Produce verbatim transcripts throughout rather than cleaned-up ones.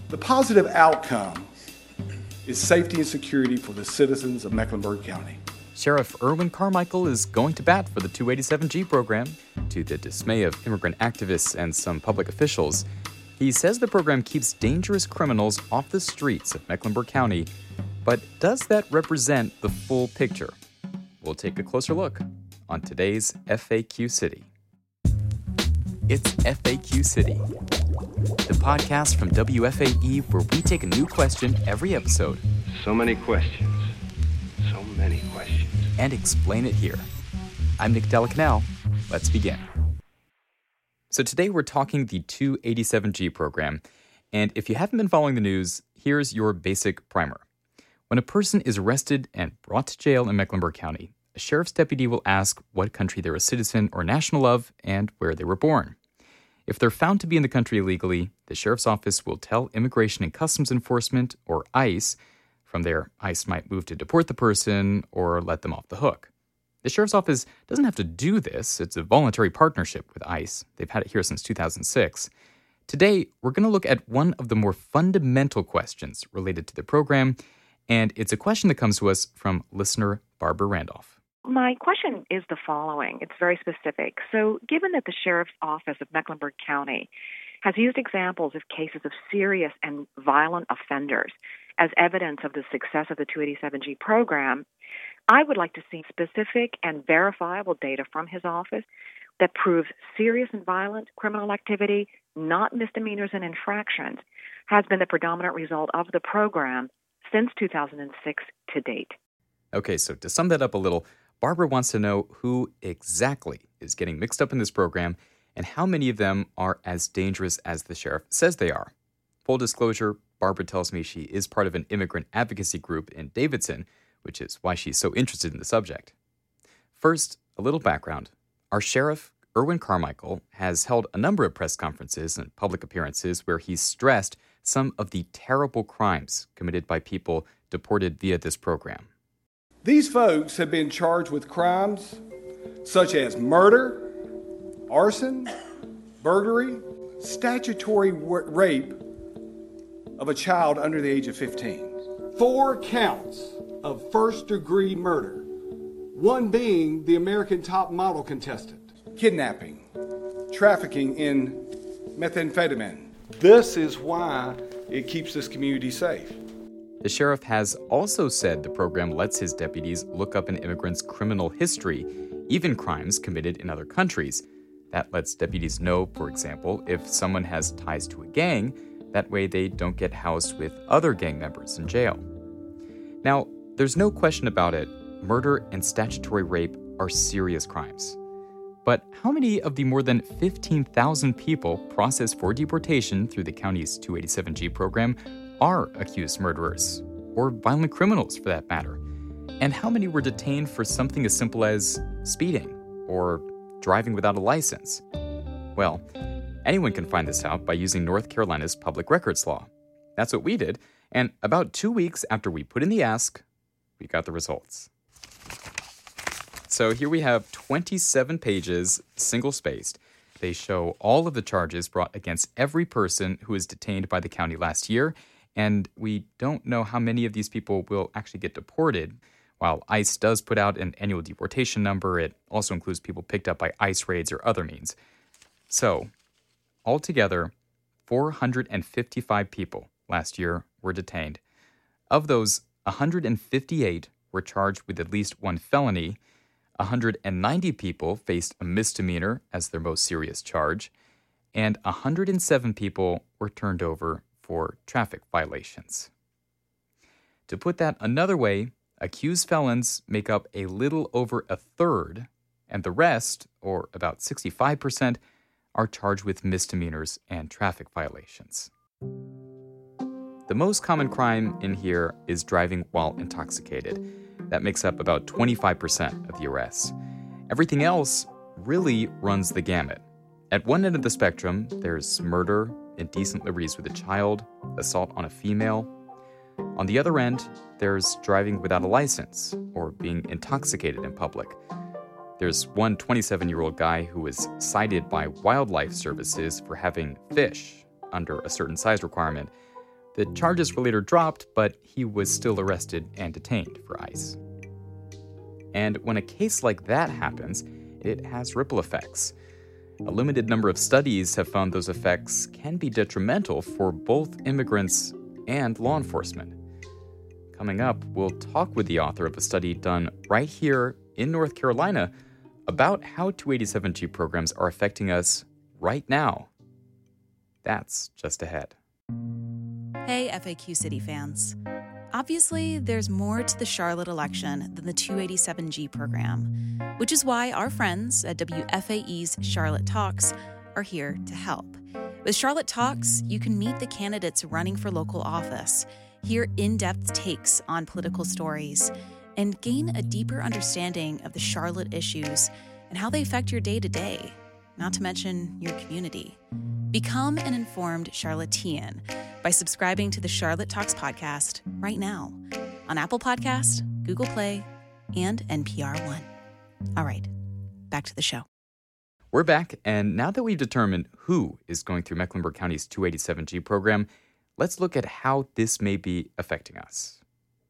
The positive outcome is safety and security for the citizens of Mecklenburg County. Sheriff Erwin Carmichael is going to bat for the two eighty-seven G program. To the dismay of immigrant activists and some public officials, he says the program keeps dangerous criminals off the streets of Mecklenburg County. But does that represent the full picture? We'll take a closer look on today's F A Q City. It's F A Q City, the podcast from W F A E where we take a new question every episode. So many questions. So many questions. And explain it here. I'm Nick Delacanal. Let's begin. So today we're talking the two eighty-seven G program. And if you haven't been following the news, here's your basic primer. When a person is arrested and brought to jail in Mecklenburg County, a sheriff's deputy will ask what country they're a citizen or national of and where they were born. If they're found to be in the country illegally, the sheriff's office will tell Immigration and Customs Enforcement, or ICE. From there, ICE might move to deport the person or let them off the hook. The sheriff's office doesn't have to do this. It's a voluntary partnership with ICE. They've had it here since two thousand six. Today, we're going to look at one of the more fundamental questions related to the program, and it's a question that comes to us from listener Barbara Randolph. My question is the following. It's very specific. So given that the Sheriff's Office of Mecklenburg County has used examples of cases of serious and violent offenders as evidence of the success of the two eighty-seven G program, I would like to see specific and verifiable data from his office that proves serious and violent criminal activity, not misdemeanors and infractions, has been the predominant result of the program since two thousand six to date. Okay, so to sum that up a little, Barbara wants to know who exactly is getting mixed up in this program and how many of them are as dangerous as the sheriff says they are. Full disclosure, Barbara tells me she is part of an immigrant advocacy group in Davidson, which is why she's so interested in the subject. First, a little background. Our sheriff, Erwin Carmichael, has held a number of press conferences and public appearances where he's stressed some of the terrible crimes committed by people deported via this program. These folks have been charged with crimes such as murder, arson, burglary, statutory w- rape of a child under the age of fifteen. Four counts of first-degree murder, one being the American Top Model contestant. Kidnapping, trafficking in methamphetamine. This is why it keeps this community safe. The sheriff has also said the program lets his deputies look up an immigrant's criminal history, even crimes committed in other countries. That lets deputies know, for example, if someone has ties to a gang. That way they don't get housed with other gang members in jail. Now, there's no question about it. Murder and statutory rape are serious crimes. But how many of the more than fifteen thousand people processed for deportation through the county's two eighty-seven G program are accused murderers, or violent criminals for that matter? And how many were detained for something as simple as speeding or driving without a license? Well, anyone can find this out by using North Carolina's public records law. That's what we did, and about two weeks after we put in the ask, we got the results. So here we have twenty-seven pages, single-spaced. They show all of the charges brought against every person who was detained by the county last year, and we don't know how many of these people will actually get deported. While ICE does put out an annual deportation number, it also includes people picked up by ICE raids or other means. So, altogether, four hundred fifty-five people last year were detained. Of those, one hundred fifty-eight were charged with at least one felony, one hundred ninety people faced a misdemeanor as their most serious charge, and one hundred seven people were turned over for traffic violations. To put that another way, accused felons make up a little over a third, and the rest, or about sixty-five percent, are charged with misdemeanors and traffic violations. The most common crime in here is driving while intoxicated. That makes up about twenty-five percent of the arrests. Everything else really runs the gamut. At one end of the spectrum, there's murder, indecent liberties with a child, assault on a female. On the other end, there's driving without a license or being intoxicated in public. There's one twenty-seven-year-old guy who was cited by Wildlife Services for having fish under a certain size requirement, The charges were later dropped, but he was still arrested and detained for ICE. And when a case like that happens, it has ripple effects. A limited number of studies have found those effects can be detrimental for both immigrants and law enforcement. Coming up, we'll talk with the author of a study done right here in North Carolina about how two eighty-seven G programs are affecting us right now. That's just ahead. Hey, F A Q City fans. Obviously, there's more to the Charlotte election than the two eighty-seven G program, which is why our friends at W F A E's Charlotte Talks are here to help. With Charlotte Talks, you can meet the candidates running for local office, hear in-depth takes on political stories, and gain a deeper understanding of the Charlotte issues and how they affect your day-to-day, not to mention your community. Become an informed Charlottean by subscribing to the Charlotte Talks podcast right now on Apple Podcasts, Google Play, and N P R One. All right, back to the show. We're back, and now that we've determined who is going through Mecklenburg County's two eighty-seven G program, let's look at how this may be affecting us.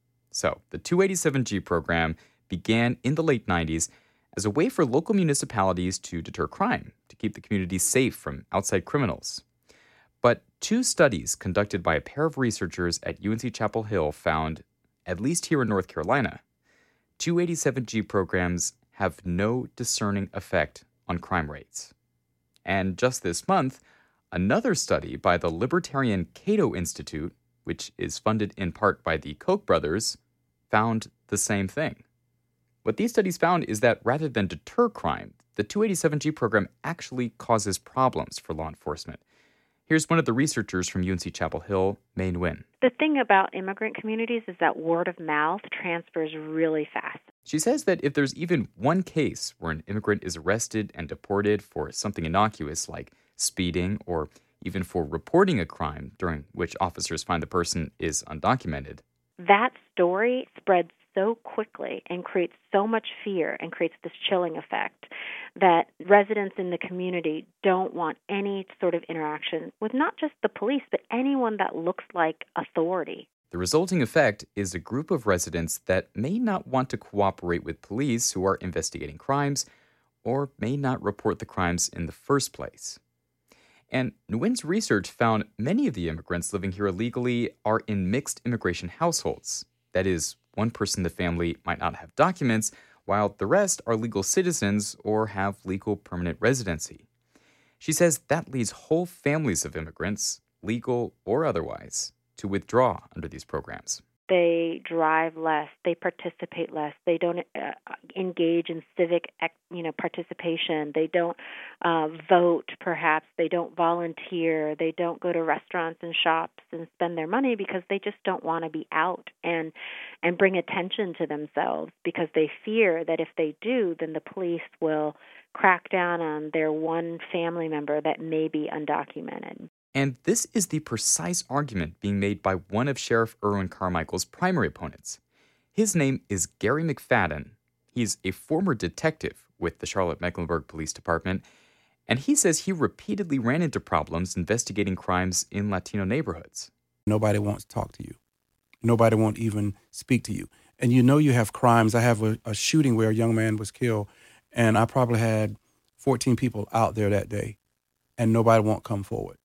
So, the two eighty-seven G program began in the late nineties as a way for local municipalities to deter crime, to keep the community safe from outside criminals. But two studies conducted by a pair of researchers at U N C Chapel Hill found, at least here in North Carolina, two eighty-seven G programs have no discerning effect on crime rates. And just this month, another study by the Libertarian Cato Institute, which is funded in part by the Koch brothers, found the same thing. What these studies found is that rather than deter crime, the two eighty-seven G program actually causes problems for law enforcement. Here's one of the researchers from U N C Chapel Hill, May Nguyen. The thing about immigrant communities is that word of mouth transfers really fast. She says that if there's even one case where an immigrant is arrested and deported for something innocuous like speeding or even for reporting a crime during which officers find the person is undocumented, that story spreads so quickly and creates so much fear and creates this chilling effect that residents in the community don't want any sort of interaction with not just the police, but anyone that looks like authority. The resulting effect is a group of residents that may not want to cooperate with police who are investigating crimes or may not report the crimes in the first place. And Nguyen's research found many of the immigrants living here illegally are in mixed immigration households. That is, one person in the family might not have documents, while the rest are legal citizens or have legal permanent residency. She says that leads whole families of immigrants, legal or otherwise, to withdraw under these programs. They drive less. They participate less. They don't uh, engage in civic, you know, participation. They don't uh, vote, perhaps. They don't volunteer. They don't go to restaurants and shops and spend their money because they just don't want to be out and and bring attention to themselves because they fear that if they do, then the police will crack down on their one family member that may be undocumented. And this is the precise argument being made by one of Sheriff Erwin Carmichael's primary opponents. His name is Gary McFadden. He's a former detective with the Charlotte-Mecklenburg Police Department, and he says he repeatedly ran into problems investigating crimes in Latino neighborhoods. Nobody wants to talk to you. Nobody won't even speak to you. And you know you have crimes. I have a, a shooting where a young man was killed, and I probably had fourteen people out there that day, and nobody won't come forward.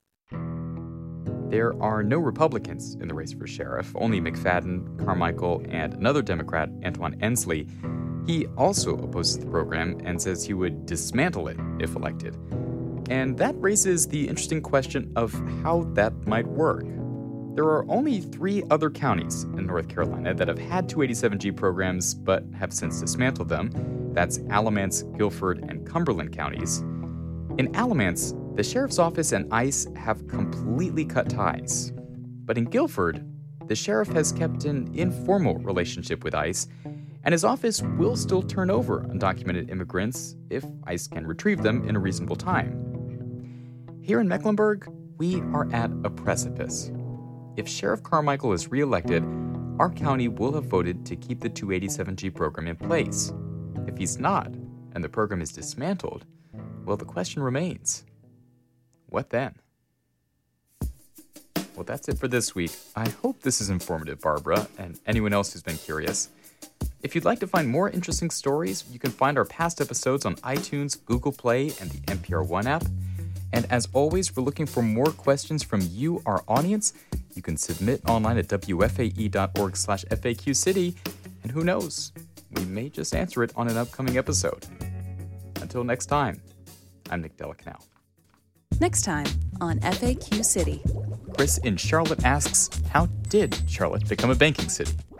There are no Republicans in the race for sheriff, only McFadden, Carmichael, and another Democrat, Antoine Ensley. He also opposes the program and says he would dismantle it if elected. And that raises the interesting question of how that might work. There are only three other counties in North Carolina that have had two eighty-seven G programs but have since dismantled them. That's Alamance, Guilford, and Cumberland counties. In Alamance, the sheriff's office and ICE have completely cut ties. But in Guilford, the sheriff has kept an informal relationship with ICE, and his office will still turn over undocumented immigrants if ICE can retrieve them in a reasonable time. Here in Mecklenburg, we are at a precipice. If Sheriff Carmichael is reelected, our county will have voted to keep the two eighty-seven G program in place. If he's not, and the program is dismantled, well, the question remains, what then? Well, that's it for this week. I hope this is informative, Barbara, and anyone else who's been curious. If you'd like to find more interesting stories, you can find our past episodes on iTunes, Google Play, and the N P R One app. And as always, we're looking for more questions from you, our audience. You can submit online at W F A E dot org slash F A Q City. And who knows, we may just answer it on an upcoming episode. Until next time, I'm Nick Delacanal. Next time on F A Q City. Chris in Charlotte asks, how did Charlotte become a banking city?